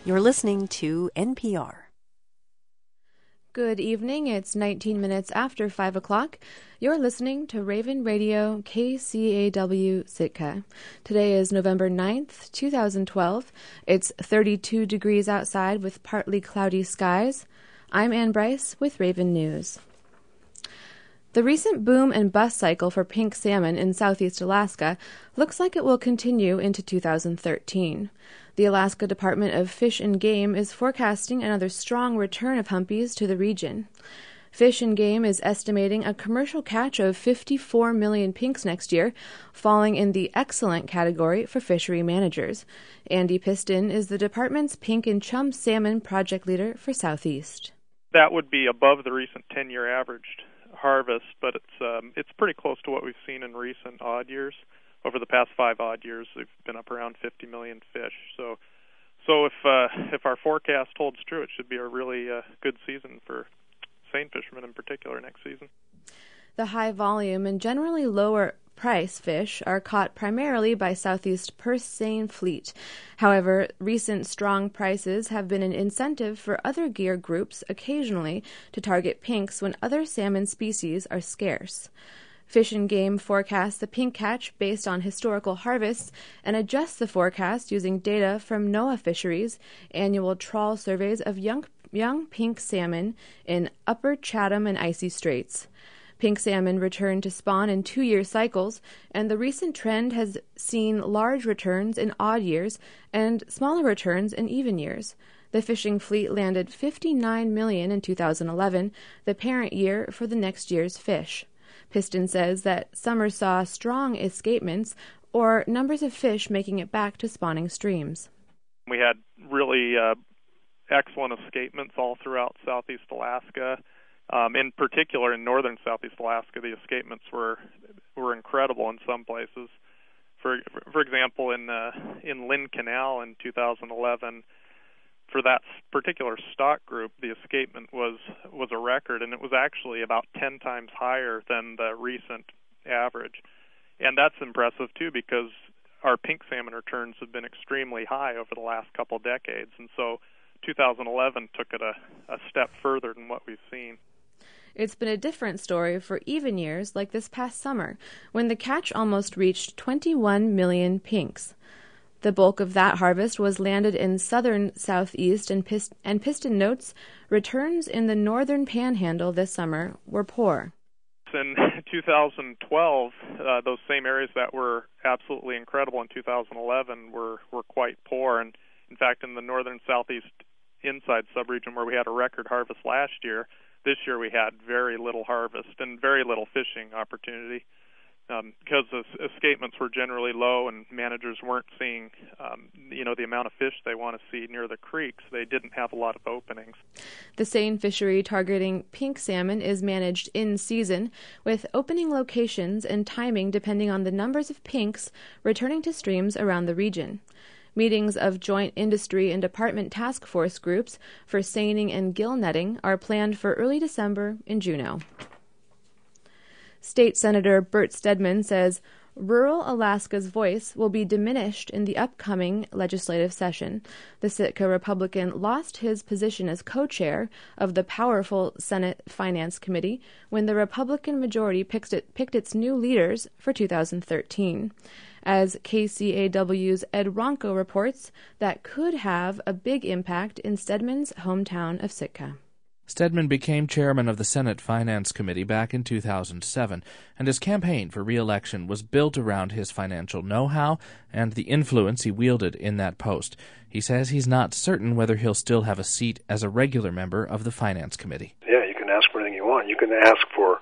You're listening to NPR. Good evening. It's 19 minutes after 5 o'clock. You're listening to Raven Radio KCAW Sitka. Today is November 9th, 2012. It's 32 degrees outside with partly cloudy skies. I'm Ann Bryce with Raven News. The recent boom and bust cycle for pink salmon in southeast Alaska looks like it will continue into 2013. The Alaska Department of Fish and Game is forecasting another strong return of humpies to the region. Fish and Game is estimating a commercial catch of 54 million pinks next year, falling in the excellent category for fishery managers. Andy Piston is the department's pink and chum salmon project leader for Southeast. That would be above the recent 10-year averaged harvest, but it's pretty close to what we've seen in recent odd years. Over the past 5 odd years, we've been up around 50 million fish. So if our forecast holds true, it should be a really good season for seine fishermen in particular next season. The high volume and generally lower price fish are caught primarily by Southeast purse seine fleet. However, recent strong prices have been an incentive for other gear groups occasionally to target pinks when other salmon species are scarce. Fish and Game forecasts the pink catch based on historical harvests and adjusts the forecast using data from NOAA Fisheries' annual trawl surveys of young pink salmon in Upper Chatham and Icy Straits. Pink salmon return to spawn in 2-year cycles, and the recent trend has seen large returns in odd years and smaller returns in even years. The fishing fleet landed 59 million in 2011, the parent year for the next year's fish. Piston says that summer saw strong escapements or numbers of fish making it back to spawning streams. We had really excellent escapements all throughout southeast Alaska. In particular, in northern southeast Alaska, the escapements were incredible in some places. For example, in Lynn Canal in 2011, for that particular stock group, the escapement was a record, and it was actually about 10 times higher than the recent average. And that's impressive, too, because our pink salmon returns have been extremely high over the last couple of decades, and so 2011 took it a step further than what we've seen. It's been a different story for even years, like this past summer, when the catch almost reached 21 million pinks. The bulk of that harvest was landed in southern southeast, and Piston notes returns in the northern panhandle this summer were poor. In 2012, those same areas that were absolutely incredible in 2011 were quite poor. And in fact, in the northern southeast inside subregion where we had a record harvest last year, this year we had very little harvest and very little fishing opportunity. Because the escapements were generally low and managers weren't seeing, the amount of fish they want to see near the creeks, they didn't have a lot of openings. The seine fishery targeting pink salmon is managed in season, with opening locations and timing depending on the numbers of pinks returning to streams around the region. Meetings of joint industry and department task force groups for seining and gill netting are planned for early December in Juneau. State Senator Bert Stedman says rural Alaska's voice will be diminished in the upcoming legislative session. The Sitka Republican lost his position as co-chair of the powerful Senate Finance Committee when the Republican majority picked its new leaders for 2013. As KCAW's Ed Ronco reports, that could have a big impact in Stedman's hometown of Sitka. Stedman became chairman of the Senate Finance Committee back in 2007, and his campaign for re-election was built around his financial know-how and the influence he wielded in that post. He says he's not certain whether he'll still have a seat as a regular member of the Finance Committee. Yeah, you can ask for anything you want. You can ask for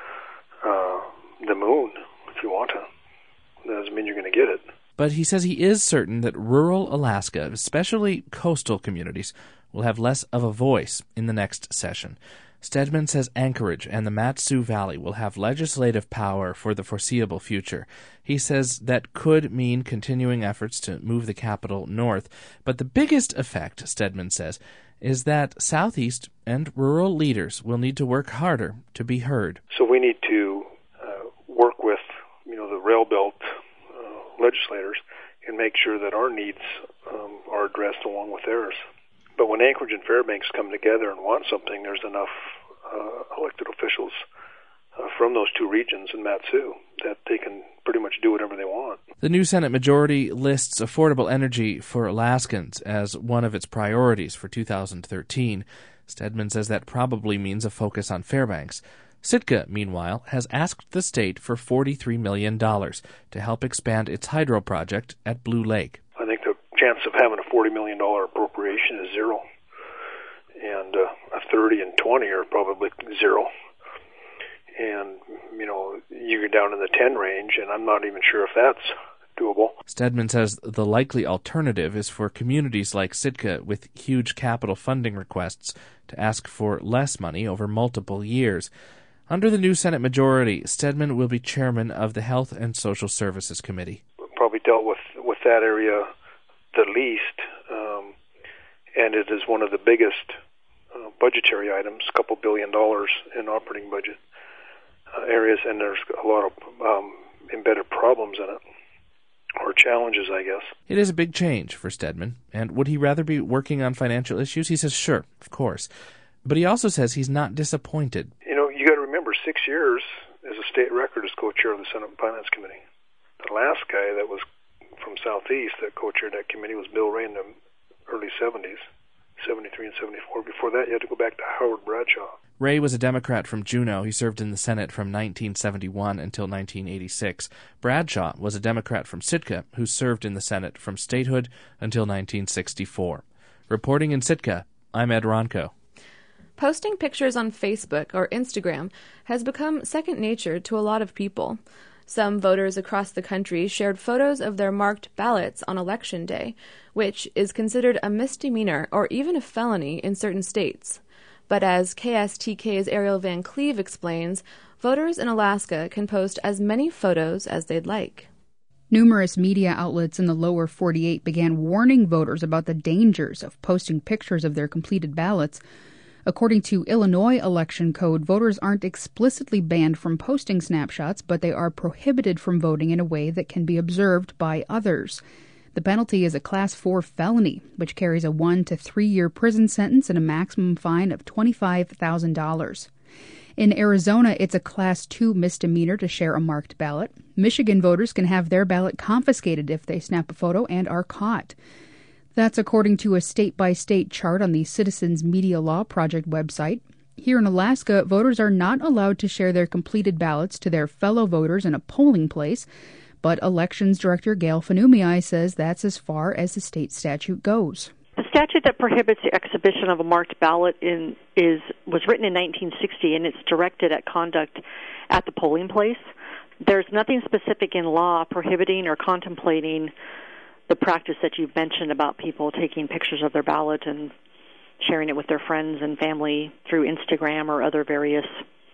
the moon if you want to. That doesn't mean you're going to get it. But he says he is certain that rural Alaska, especially coastal communities, will have less of a voice in the next session. Stedman says Anchorage and the Mat-Su Valley will have legislative power for the foreseeable future. He says that could mean continuing efforts to move the capital north, but the biggest effect, Stedman says, is that Southeast and rural leaders will need to work harder to be heard. So we need to work with, the rail belt legislators and make sure that our needs are addressed along with theirs. But when Anchorage and Fairbanks come together and want something, there's enough elected officials from those two regions in Mat-Su that they can pretty much do whatever they want. The new Senate majority lists affordable energy for Alaskans as one of its priorities for 2013. Stedman says that probably means a focus on Fairbanks. Sitka, meanwhile, has asked the state for $43 million to help expand its hydro project at Blue Lake. I think the chance of having a $40 million appropriation is zero, and a 30 and 20 are probably zero. And, you get down in the 10 range, and I'm not even sure if that's doable. Stedman says the likely alternative is for communities like Sitka with huge capital funding requests to ask for less money over multiple years. Under the new Senate majority, Stedman will be chairman of the Health and Social Services Committee. Probably dealt with that area the least, and it is one of the biggest budgetary items, a couple $2 billion in operating budget areas, and there's a lot of embedded problems in it, or challenges, I guess. It is a big change for Stedman, and would he rather be working on financial issues? He says, sure, of course. But he also says he's not disappointed. You got to remember, 6 years as a state record as co-chair of the Senate Finance Committee. The last guy that was from Southeast that co-chaired that committee was Bill Ray in the early 70s, 73 and 74. Before that, you had to go back to Howard Bradshaw. Ray was a Democrat from Juneau. He served in the Senate from 1971 until 1986. Bradshaw was a Democrat from Sitka who served in the Senate from statehood until 1964. Reporting in Sitka, I'm Ed Ronco. Posting pictures on Facebook or Instagram has become second nature to a lot of people. Some voters across the country shared photos of their marked ballots on Election Day, which is considered a misdemeanor or even a felony in certain states. But as KSTK's Ariel Van Cleve explains, voters in Alaska can post as many photos as they'd like. Numerous media outlets in the lower 48 began warning voters about the dangers of posting pictures of their completed ballots. According to Illinois election code, voters aren't explicitly banned from posting snapshots, but they are prohibited from voting in a way that can be observed by others. The penalty is a Class 4 felony, which carries a 1 to 3 year prison sentence and a maximum fine of $25,000. In Arizona, it's a Class 2 misdemeanor to share a marked ballot. Michigan voters can have their ballot confiscated if they snap a photo and are caught. That's according to a state-by-state chart on the Citizens Media Law Project website. Here in Alaska, voters are not allowed to share their completed ballots to their fellow voters in a polling place, but Elections Director Gail Fanumii says that's as far as the state statute goes. The statute that prohibits the exhibition of a marked ballot was written in 1960, and it's directed at conduct at the polling place. There's nothing specific in law prohibiting or contemplating the practice that you've mentioned about people taking pictures of their ballot and sharing it with their friends and family through Instagram or other various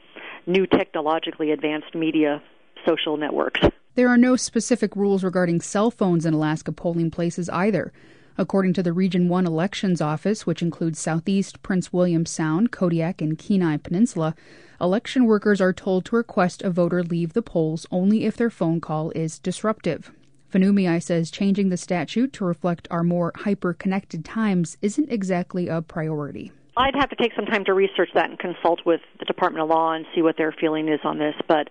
new technologically advanced media social networks. There are no specific rules regarding cell phones in Alaska polling places either. According to the Region 1 Elections Office, which includes Southeast, Prince William Sound, Kodiak, and Kenai Peninsula, election workers are told to request a voter leave the polls only if their phone call is disruptive. Fanumii says changing the statute to reflect our more hyper-connected times isn't exactly a priority. I'd have to take some time to research that and consult with the Department of Law and see what their feeling is on this. But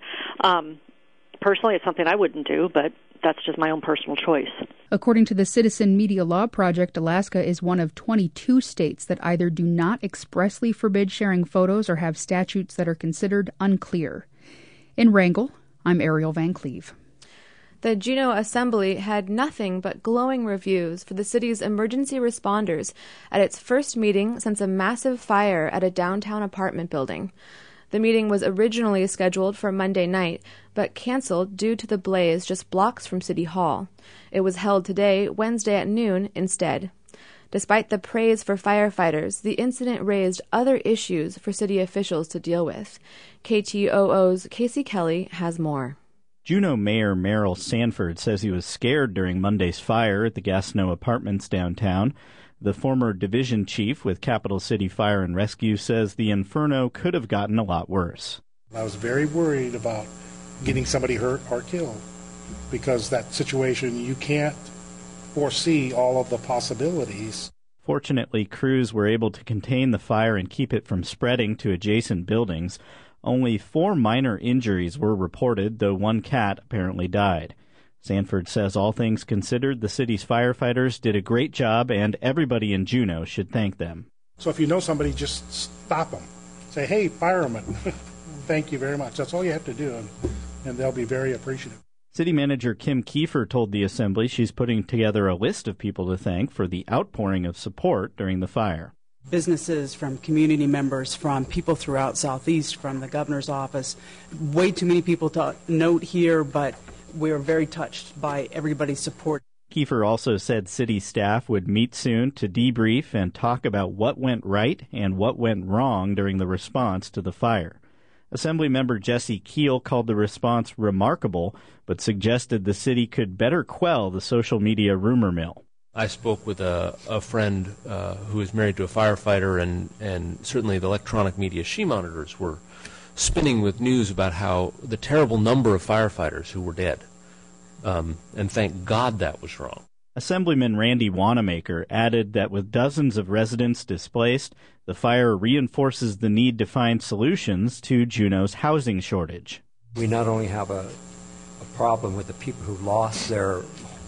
personally, it's something I wouldn't do, but that's just my own personal choice. According to the Citizen Media Law Project, Alaska is one of 22 states that either do not expressly forbid sharing photos or have statutes that are considered unclear. In Wrangell, I'm Ariel Van Cleve. The Juneau Assembly had nothing but glowing reviews for the city's emergency responders at its first meeting since a massive fire at a downtown apartment building. The meeting was originally scheduled for Monday night, but canceled due to the blaze just blocks from City Hall. It was held today, Wednesday at noon, instead. Despite the praise for firefighters, the incident raised other issues for city officials to deal with. KTOO's Casey Kelly has more. Juneau Mayor Merrill Sanford says he was scared during Monday's fire at the Gastineau Apartments downtown. The former division chief with Capital City Fire and Rescue says the inferno could have gotten a lot worse. I was very worried about getting somebody hurt or killed because that situation, you can't foresee all of the possibilities. Fortunately, crews were able to contain the fire and keep it from spreading to adjacent buildings. Only 4 minor injuries were reported, though 1 cat apparently died. Sanford says all things considered, the city's firefighters did a great job, and everybody in Juneau should thank them. So if you know somebody, just stop them. Say, hey, fireman, thank you very much. That's all you have to do, and they'll be very appreciative. City Manager Kim Kiefer told the Assembly she's putting together a list of people to thank for the outpouring of support during the fire. Businesses, from community members, from people throughout Southeast, from the governor's office. Way too many people to note here, but we're very touched by everybody's support. Kiefer also said city staff would meet soon to debrief and talk about what went right and what went wrong during the response to the fire. Assemblymember Jesse Keel called the response remarkable, but suggested the city could better quell the social media rumor mill. I spoke with a friend who is married to a firefighter, and certainly the electronic media she monitors were spinning with news about how the terrible number of firefighters who were dead. And thank God that was wrong. Assemblyman Randy Wanamaker added that with dozens of residents displaced, the fire reinforces the need to find solutions to Juneau's housing shortage. We not only have a problem with the people who lost their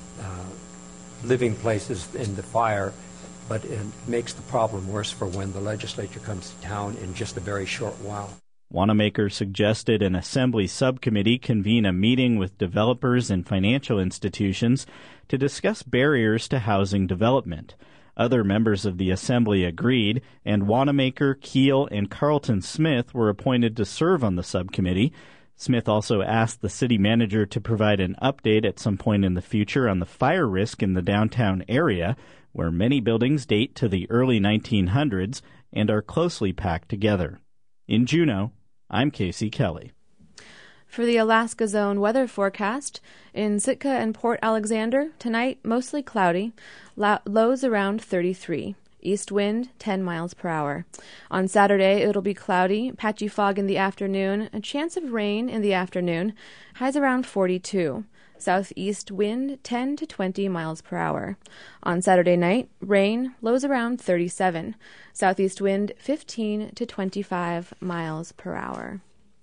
living places in the fire, but it makes the problem worse for when the legislature comes to town in just a very short while. Wanamaker suggested an Assembly subcommittee convene a meeting with developers and financial institutions to discuss barriers to housing development. Other members of the Assembly agreed, and Wanamaker, Keel, and Carlton Smith were appointed to serve on the subcommittee. Smith also asked the city manager to provide an update at some point in the future on the fire risk in the downtown area, where many buildings date to the early 1900s and are closely packed together. In Juneau, I'm Casey Kelly. For the Alaska Zone weather forecast, in Sitka and Port Alexander, tonight mostly cloudy, lows around 33. East wind 10 miles per hour. On Saturday, it'll be cloudy, patchy fog in the afternoon, a chance of rain in the afternoon, highs around 42. Southeast wind 10 to 20 miles per hour. On Saturday night, rain, lows around 37. Southeast wind 15 to 25 miles per hour.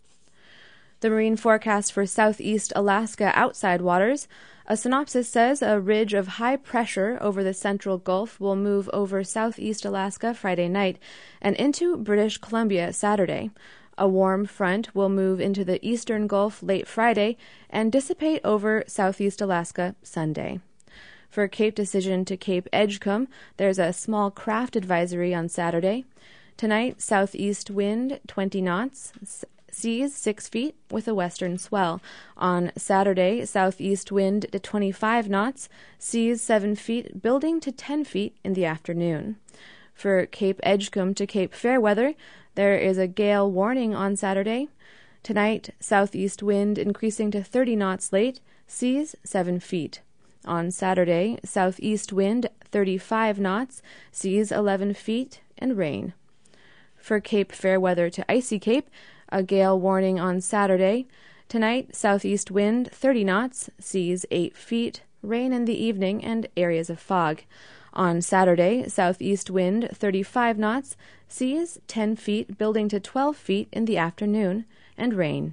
The marine forecast for southeast Alaska outside waters. A synopsis says a ridge of high pressure over the central Gulf will move over southeast Alaska Friday night and into British Columbia Saturday. A warm front will move into the eastern Gulf late Friday and dissipate over southeast Alaska Sunday. For Cape Decision to Cape Edgecombe, there's a small craft advisory on Saturday. Tonight, southeast wind 20 knots, seas 6 feet with a western swell. On Saturday, southeast wind to 25 knots, seas 7 feet, building to 10 feet in the afternoon. For Cape Edgecombe to Cape Fairweather, there is a gale warning on Saturday. Tonight, southeast wind increasing to 30 knots late, seas 7 feet. On Saturday, southeast wind 35 knots, seas 11 feet, and rain. For Cape Fairweather to Icy Cape, a gale warning on Saturday. Tonight, southeast wind 30 knots, seas 8 feet, rain in the evening, and areas of fog. On Saturday, southeast wind 35 knots, seas 10 feet, building to 12 feet in the afternoon, and rain.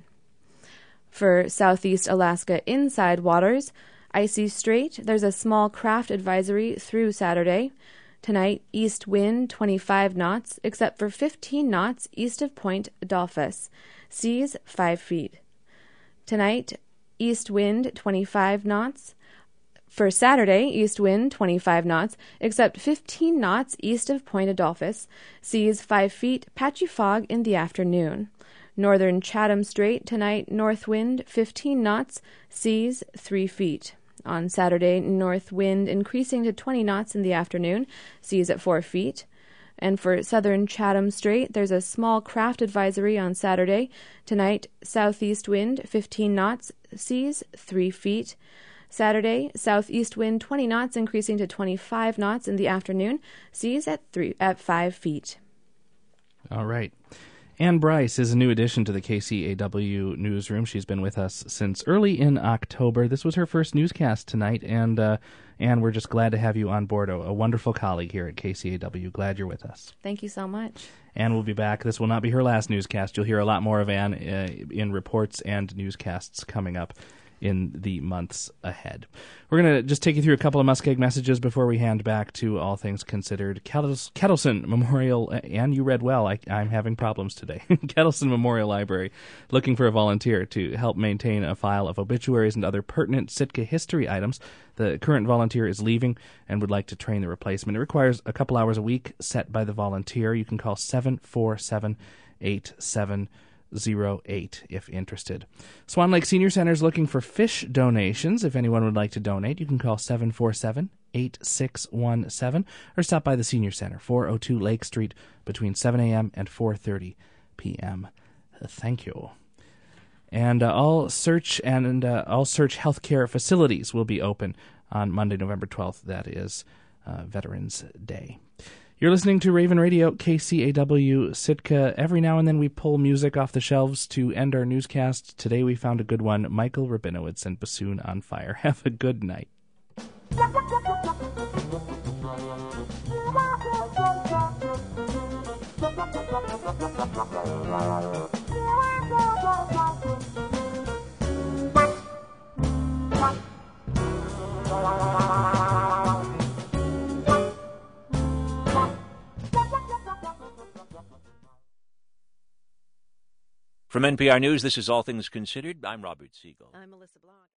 For southeast Alaska inside waters, Icy Strait, there's a small craft advisory through Saturday. Tonight, east wind 25 knots, except for 15 knots east of Point Adolphus, seas 5 feet. Tonight, east wind 25 knots. For Saturday, east wind 25 knots, except 15 knots east of Point Adolphus, seas 5 feet, patchy fog in the afternoon. Northern Chatham Strait, tonight, north wind 15 knots, seas 3 feet. On Saturday, north wind increasing to 20 knots in the afternoon, seas at 4 feet. And for southern Chatham Strait, there's a small craft advisory on Saturday. Tonight, southeast wind 15 knots, seas 3 feet. Saturday, southeast wind 20 knots, increasing to 25 knots in the afternoon, seas at 5 feet. All right. Ann Bryce is a new addition to the KCAW newsroom. She's been with us since early in October. This was her first newscast tonight, and Ann, we're just glad to have you on board. A wonderful colleague here at KCAW. Glad you're with us. Thank you so much. Ann will be back. This will not be her last newscast. You'll hear a lot more of Ann in reports and newscasts coming up in the months ahead. We're going to just take you through a couple of Muskeg messages before we hand back to All Things Considered. Kettleson Memorial, and you read well, I'm having problems today. Kettleson Memorial Library, looking for a volunteer to help maintain a file of obituaries and other pertinent Sitka history items. The current volunteer is leaving and would like to train the replacement. It requires a couple hours a week set by the volunteer. You can call 747-8708 if interested. Swan Lake Senior Center is looking for fish donations. If anyone would like to donate, you can call 747-8617 or stop by the Senior Center, 402 Lake Street, between 7 a.m. and 4:30 p.m. Thank you. And all search healthcare facilities will be open on Monday, November 12th. That is Veterans Day. You're listening to Raven Radio, KCAW Sitka. Every now and then we pull music off the shelves to end our newscast. Today we found a good one, Michael Rabinowitz and Bassoon on Fire. Have a good night. From NPR News, this is All Things Considered. I'm Robert Siegel. I'm Melissa Block.